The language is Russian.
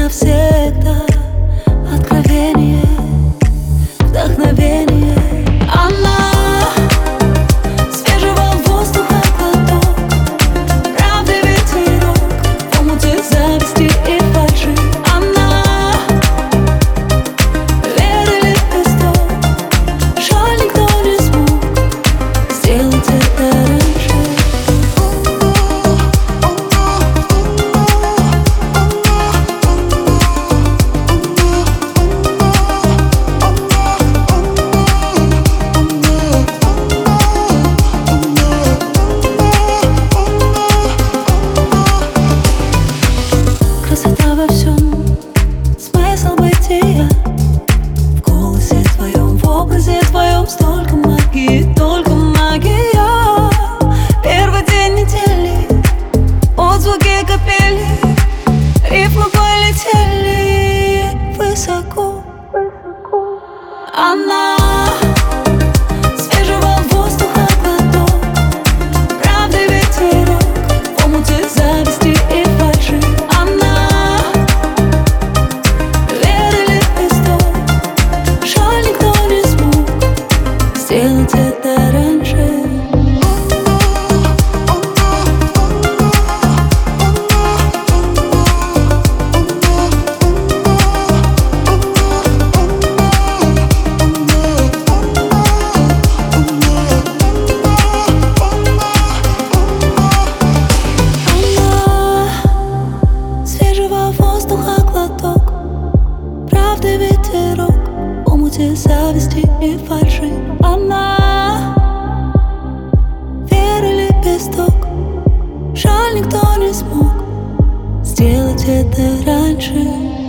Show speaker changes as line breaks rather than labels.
навсегда. Откровение, вдохновение. Она свежего воздуха глоток, правды ветерок в омуте зависти и фальши. Она веры лепесток, жаль, никто не смог сделать это раньше. Красота во всем, смысл бытия. В голосе твоем, в образе твоем столько магии, только магия. Первый день недели, отзвуки капели, рифмы полетели высоко. Она свежего воздуха глоток, правды ветерок в омуте зависти и фальши. Она веры лепесток, жаль, никто не смог сделать это раньше. Воздуха глоток, правды ветерок в омуте зависти и фальши. Она веры лепесток, жаль, никто не смог сделать это раньше.